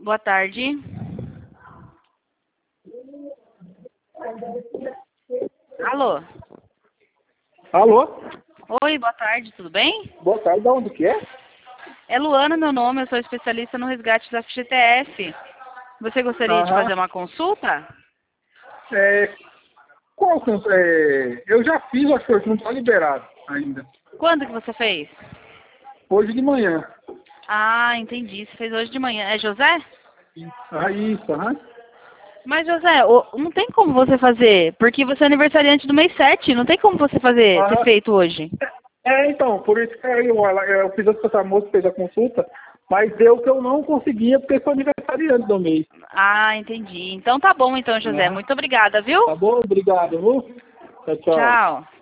Boa tarde. Alô? Alô? Oi, boa tarde, tudo bem? Boa tarde, de onde que é? É Luana meu nome, eu sou especialista no resgate da FGTS. Você gostaria de Aham. fazer uma consulta? É, eu já fiz, acho que não está liberado ainda. Quando que você fez? Hoje de manhã. Ah, entendi. Você fez hoje de manhã. É José? Isso, aham. Mas, José, não tem como você fazer, porque você é aniversariante do mês 7. Não tem como você ter Aham. feito hoje. Então, por isso que eu fiz essa moça, fez a consulta, mas deu que eu não conseguia porque sou aniversariante do mês. Ah, entendi. Então tá bom, então, José. Aham. Muito obrigada, viu? Tá bom? Obrigado, viu? Tchau, tchau. Tchau.